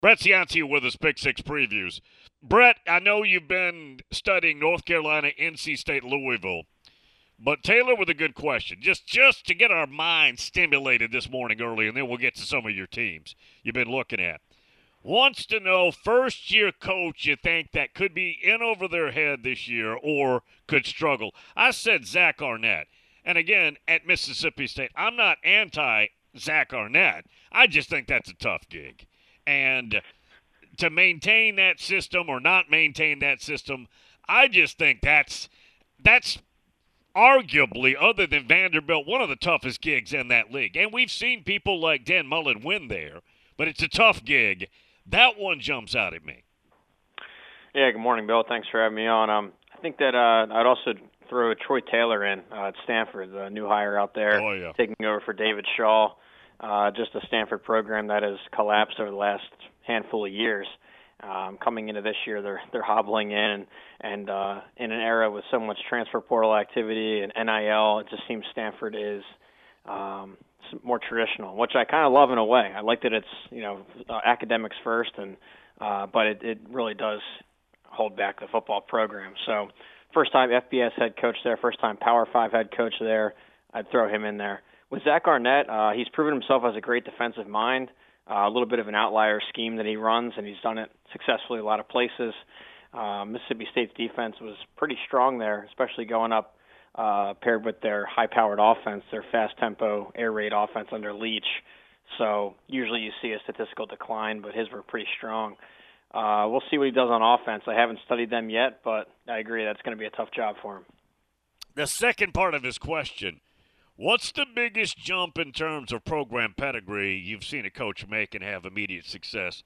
Brett Cianci with us, Pick Six Previews. Brett, I know you've been studying North Carolina, NC State, Louisville, but Taylor with a good question. Just to get our minds stimulated this morning early, and then we'll get to some of your teams you've been looking at. Wants to know first year coach you think that could be in over their head this year or could struggle. I said Zach Arnett. And again, at Mississippi State, I'm not anti Zach Arnett. I just think that's a tough gig. And to maintain that system or not maintain that system, I just think that's arguably, other than Vanderbilt, one of the toughest gigs in that league. And we've seen people like Dan Mullen win there, but it's a tough gig. That one jumps out at me. Yeah, good morning, Bill. Thanks for having me on. I think that I'd also throw Troy Taylor in at Stanford, the new hire out there, Oh, yeah. taking over for David Shaw. Just a Stanford program that has collapsed over the last handful of years. Coming into this year, they're hobbling in, and in an era with so much transfer portal activity and NIL, it just seems Stanford is more traditional, which I kind of love in a way. I like that it's academics first, and but it really does hold back the football program. So first time FBS head coach there, first time Power 5 head coach there, I'd throw him in there. With Zach Arnett, he's proven himself as a great defensive mind. A little bit of an outlier scheme that he runs, and he's done it successfully a lot of places. Mississippi State's defense was pretty strong there, especially going up paired with their high-powered offense, their fast-tempo, air raid offense under Leach. So usually you see a statistical decline, but his were pretty strong. We'll see what he does on offense. I haven't studied them yet, but I agree that's going to be a tough job for him. The second part of his question, what's the biggest jump in terms of program pedigree you've seen a coach make and have immediate success?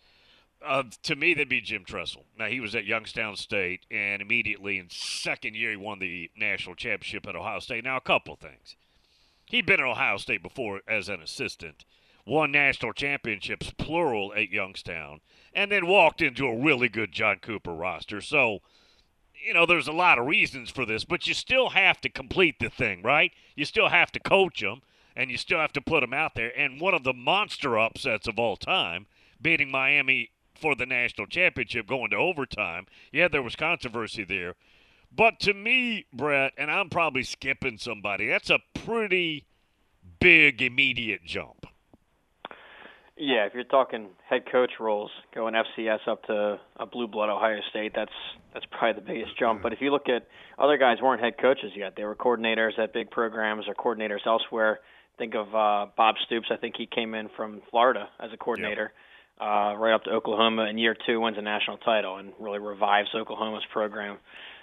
To me, that'd be Jim Tressel. Now, he was at Youngstown State, and immediately in second year he won the national championship at Ohio State. Now, a couple things. He'd been at Ohio State before as an assistant, won national championships, plural, at Youngstown, and then walked into a really good John Cooper roster. So, there's a lot of reasons for this, but you still have to complete the thing, right? You still have to coach them, and you still have to put them out there. And one of the monster upsets of all time, beating Miami for the national championship, going to overtime. Yeah, there was controversy there. But to me, Brett, and I'm probably skipping somebody, that's a pretty big immediate jump. Yeah, if you're talking head coach roles, going FCS up to a blue blood Ohio State, that's probably the biggest jump. But if you look at other guys who weren't head coaches yet, they were coordinators at big programs or coordinators elsewhere. Think of Bob Stoops. I think he came in from Florida as a coordinator, right up to Oklahoma. In year two, wins a national title and really revives Oklahoma's program.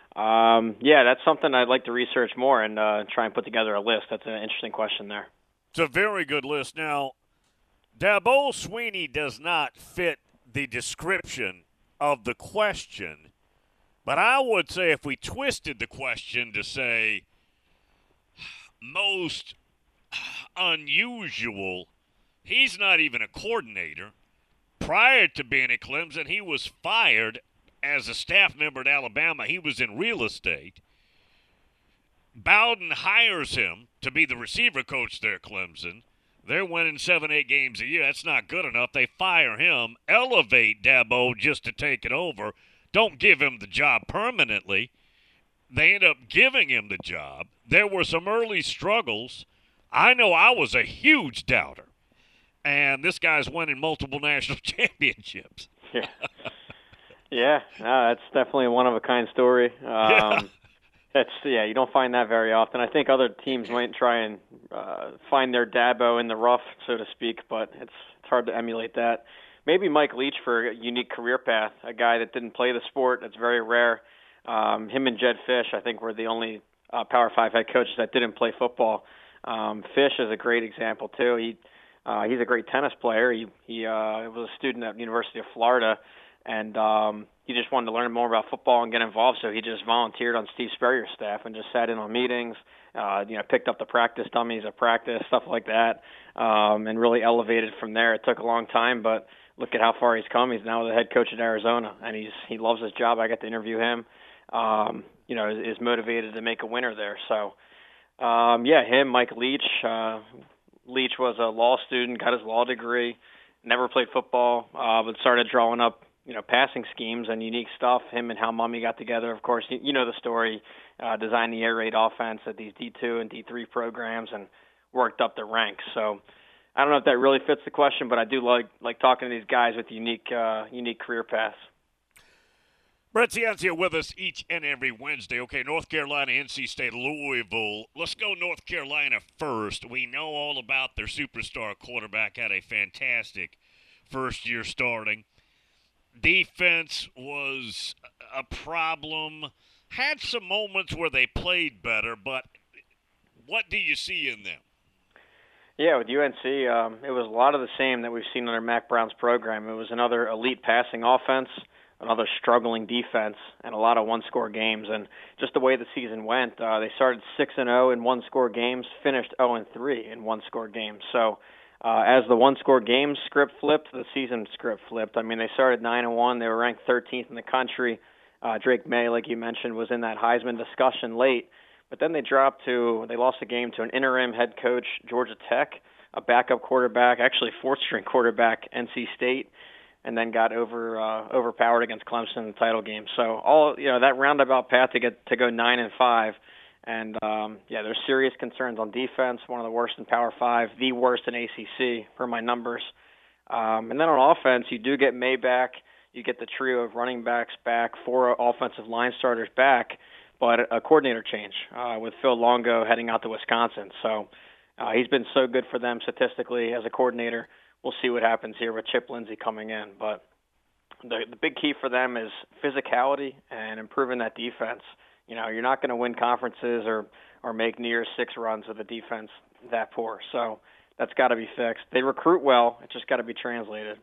That's something I'd like to research more and try and put together a list. That's an interesting question there. It's a very good list. Now, Dabo Swinney does not fit the description of the question, but I would say if we twisted the question to say most unusual, he's not even a coordinator. Prior to being at Clemson, he was fired as a staff member at Alabama. He was in real estate. Bowden hires him to be the receiver coach there at Clemson. They're winning 7-8 games a year. That's not good enough. They fire him, elevate Dabo just to take it over. Don't give him the job permanently. They end up giving him the job. There were some early struggles. I know I was a huge doubter. And this guy's winning multiple national championships. That's definitely a one-of-a-kind story. You don't find that very often. I think other teams might try and find their Dabo in the rough, so to speak, but it's hard to emulate that. Maybe Mike Leach for a unique career path, a guy that didn't play the sport. That's very rare. Him and Jed Fish, I think, were the only Power 5 head coaches that didn't play football. Fish is a great example, too. He's a great tennis player. He was a student at the University of Florida, and he just wanted to learn more about football and get involved, so he just volunteered on Steve Spurrier's staff and just sat in on meetings, picked up the practice dummies at practice, stuff like that, and really elevated from there. It took a long time, but look at how far he's come. He's now the head coach at Arizona, and he loves his job. I got to interview him. Is motivated to make a winner there. So, him, Mike Leach. Leach was a law student, got his law degree, never played football, but started drawing up, passing schemes and unique stuff. Him and Hal Mummy got together. Of course, you know the story. Designed the air raid offense at these D2 and D3 programs and worked up the ranks. So I don't know if that really fits the question, but I do like talking to these guys with unique career paths. Brett Ciancia with us each and every Wednesday. Okay, North Carolina, NC State, Louisville. Let's go North Carolina first. We know all about their superstar quarterback, had a fantastic first year starting. Defense was a problem. Had some moments where they played better, but what do you see in them? Yeah, with UNC, it was a lot of the same that we've seen under Mac Brown's program. It was another elite passing offense, another struggling defense, and a lot of one-score games. And just the way the season went, they started 6-0 in one-score games, finished 0-3 in one-score games. So as the one-score game script flipped, the season script flipped. I mean, they started 9-1. They were ranked 13th in the country. Drake May, like you mentioned, was in that Heisman discussion late. But then they lost the game to an interim head coach, Georgia Tech, a backup quarterback, actually fourth-string quarterback, NC State, and then got overpowered against Clemson in the title game. So that roundabout path to go 9-5, and there's serious concerns on defense. One of the worst in Power 5, the worst in ACC per my numbers. And then on offense, you do get May back, you get the trio of running backs back, 4 offensive line starters back, but a coordinator change with Phil Longo heading out to Wisconsin. So he's been so good for them statistically as a coordinator. We'll see what happens here with Chip Lindsey coming in. But the big key for them is physicality and improving that defense. You're not going to win conferences or make New Year's Six runs with a defense that poor. So that's got to be fixed. They recruit well. It's just got to be translated.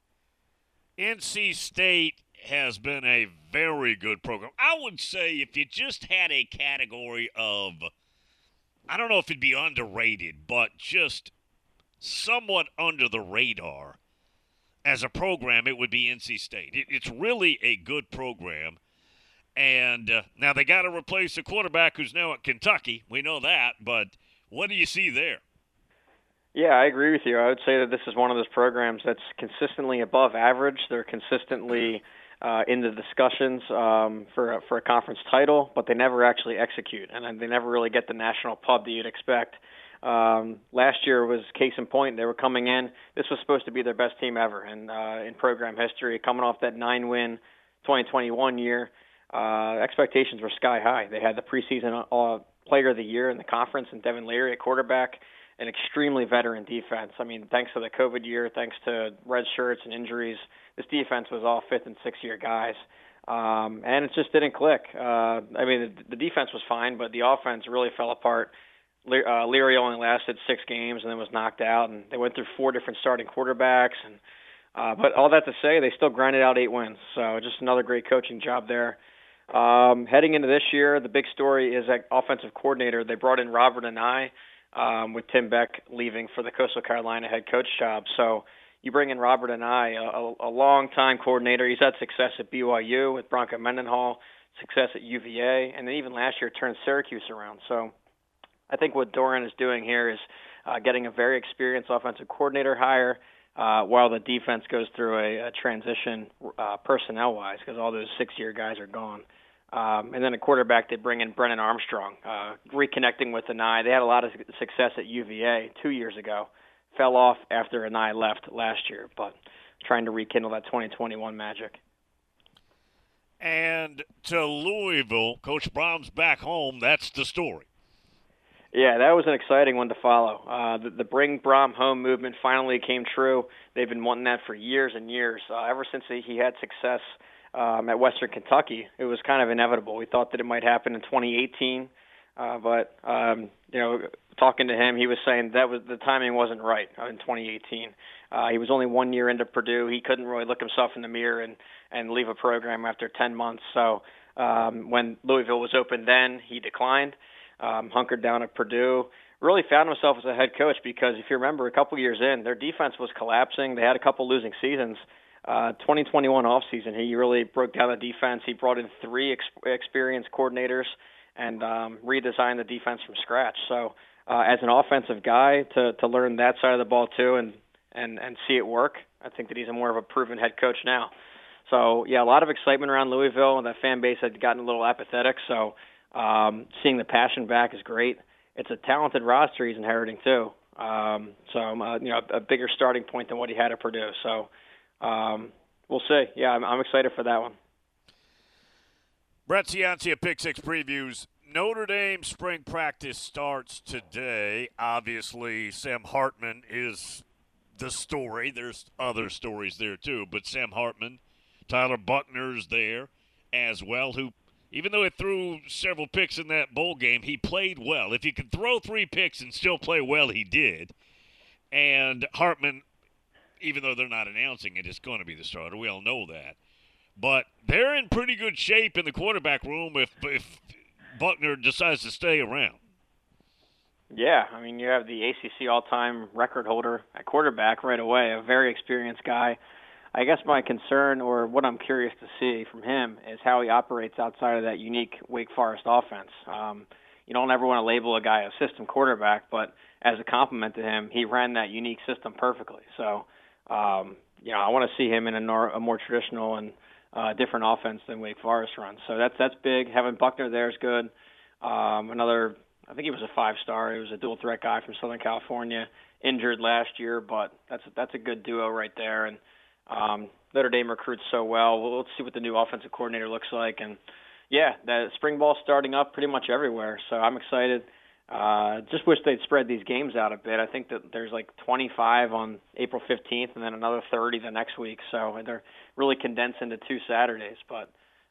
NC State has been a very good program. I would say if you just had a category of, I don't know if it'd be underrated, but just somewhat under the radar as a program, it would be NC State. It's really a good program. And now they got to replace the quarterback who's now at Kentucky. We know that, but what do you see there? Yeah, I agree with you. I would say that this is one of those programs that's consistently above average. They're consistently in the discussions for a conference title, but they never actually execute, and they never really get the national pub that you'd expect. Last year was case in point. They were coming in. This was supposed to be their best team ever in program history, coming off that 9-win 2021 year. Expectations were sky high. They had the preseason player of the year in the conference, and Devin Leary at quarterback, an extremely veteran defense. I mean, thanks to the COVID year, thanks to red shirts and injuries, this defense was all 5th and 6th year guys. And it just didn't click. The defense was fine, but the offense really fell apart. Leary only lasted 6 games and then was knocked out, and they went through 4 different starting quarterbacks. But all that to say, they still grinded out 8 wins. So just another great coaching job there. Heading into this year, the big story is that offensive coordinator. They brought in Robert Anae, with Tim Beck leaving for the Coastal Carolina head coach job. So you bring in Robert Anae, a long-time coordinator. He's had success at BYU with Bronco Mendenhall, success at UVA, and then even last year turned Syracuse around. So I think what Doeren is doing here is getting a very experienced offensive coordinator hire while the defense goes through a transition personnel-wise, because all those 6-year guys are gone. And then a quarterback, they bring in Brennan Armstrong, reconnecting with Anae. They had a lot of success at UVA 2 years ago. Fell off after Anae left last year, but trying to rekindle that 2021 magic. And to Louisville, Coach Brom's back home. That's the story. Yeah, that was an exciting one to follow. The Bring Brom Home movement finally came true. They've been wanting that for years and years. Ever since he had success at Western Kentucky, it was kind of inevitable. We thought that it might happen in 2018, but talking to him, he was saying the timing wasn't right in 2018. He was only 1 year into Purdue. He couldn't really look himself in the mirror and leave a program after 10 months. So when Louisville was open then, he declined. Hunkered down at Purdue, really found himself as a head coach because if you remember a couple years in, their defense was collapsing. They had a couple losing seasons. 2021 offseason, he really broke down the defense. He brought in 3 experienced coordinators and redesigned the defense from scratch. So as an offensive guy, to learn that side of the ball too and and see it work. I think that he's more of a proven head coach now. So, yeah, a lot of excitement around Louisville, and that fan base had gotten a little apathetic. So seeing the passion back is great. It's a talented roster he's inheriting, too. A bigger starting point than what he had at Purdue. So we'll see. Yeah, I'm excited for that one. Brett Ciancia, Pick Six Previews. Notre Dame spring practice starts today. Obviously, Sam Hartman is the story. There's other stories there, too. But Sam Hartman, Tyler Buchner's there as well, who, even though he threw several picks in that bowl game, he played well. If you can throw 3 picks and still play well, he did. And Hartman, even though they're not announcing it, is going to be the starter. We all know that. But they're in pretty good shape in the quarterback room if Buchner decides to stay around. Yeah, I mean, you have the ACC all-time record holder at quarterback right away, a very experienced guy. I guess my concern, or what I'm curious to see from him, is how he operates outside of that unique Wake Forest offense. You don't ever want to label a guy a system quarterback, but as a compliment to him, he ran that unique system perfectly. So, I want to see him in a more traditional and different offense than Wake Forest runs. So that's big. Having Buchner there is good. Another, I think he was a 5-star. He was a dual threat guy from Southern California, injured last year, but that's a good duo right there. And Notre Dame recruits so well. Well, let's see what the new offensive coordinator looks like. And yeah, the spring ball's starting up pretty much everywhere. So I'm excited. Just wish they'd spread these games out a bit. I think that there's like 25 on April 15th and then another 30 the next week. So they're really condensed into 2 Saturdays. But,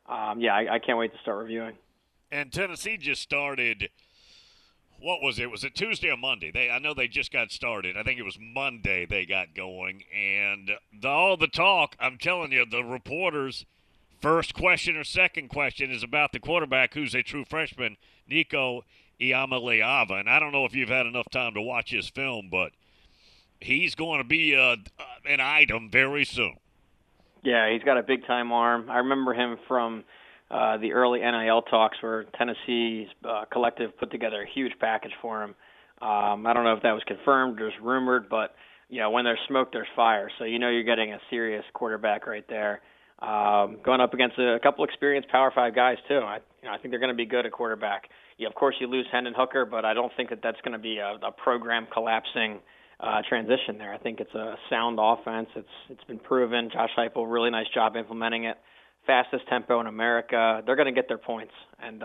I can't wait to start reviewing. And Tennessee just started, what was it? Was it Tuesday or Monday? I know they just got started. I think it was Monday they got going. And all the talk, I'm telling you, the reporters, first question or second question is about the quarterback who's a true freshman, Nico Iamaleava. And I don't know if you've had enough time to watch his film, but he's going to be an item very soon. Yeah, he's got a big-time arm. I remember him from the early NIL talks where Tennessee's collective put together a huge package for him. I don't know if that was confirmed or just rumored, but when there's smoke, there's fire. So you're getting a serious quarterback right there. Going up against a couple experienced Power 5 guys, too. I think they're going to be good at quarterback. Of course, you lose Hendon Hooker, but I don't think that's going to be a program collapsing transition there. I think it's a sound offense. It's been proven. Josh Heupel, really nice job implementing it. Fastest tempo in America. They're going to get their points. And,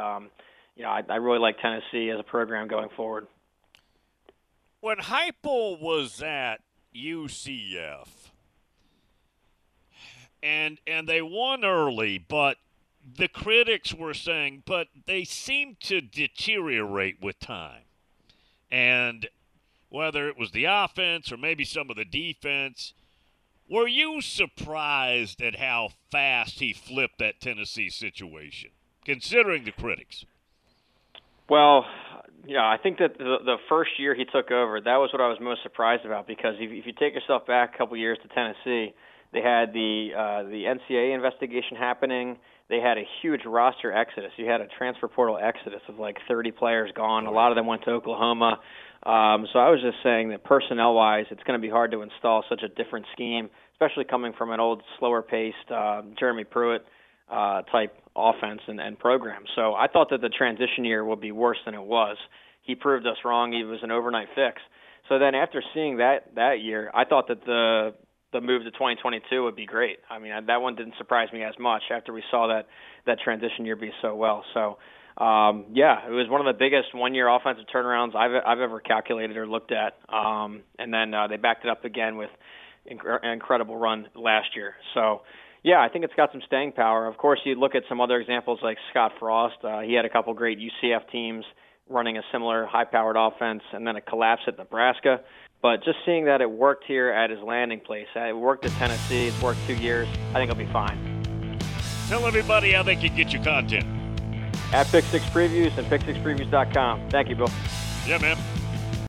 I really like Tennessee as a program going forward. When Heupel was at UCF, and they won early, but the critics were saying, but they seem to deteriorate with time. And whether it was the offense or maybe some of the defense, were you surprised at how fast he flipped that Tennessee situation, considering the critics? Well, I think that the first year he took over, that was what I was most surprised about, because if you take yourself back a couple years to Tennessee, they had the NCAA investigation happening. They had a huge roster exodus. You had a transfer portal exodus of like 30 players gone. A lot of them went to Oklahoma. So I was just saying that personnel-wise, it's going to be hard to install such a different scheme, especially coming from an old, slower-paced Jeremy Pruitt type offense and program. So I thought that the transition year would be worse than it was. He proved us wrong. He was an overnight fix. So then after seeing that year, I thought that the move to 2022 would be great. I mean, that one didn't surprise me as much after we saw that transition year be so well. So, it was one of the biggest one-year offensive turnarounds I've ever calculated or looked at. And then they backed it up again with an incredible run last year. So, I think it's got some staying power. Of course, you look at some other examples like Scott Frost. He had a couple great UCF teams running a similar high-powered offense, and then a collapse at Nebraska. But just seeing that it worked here at his landing place, it worked at Tennessee, it's worked 2 years, I think it'll be fine. Tell everybody how they can get your content. At Pick Six Previews and pick6previews.com. Thank you, Bill. Yeah, man.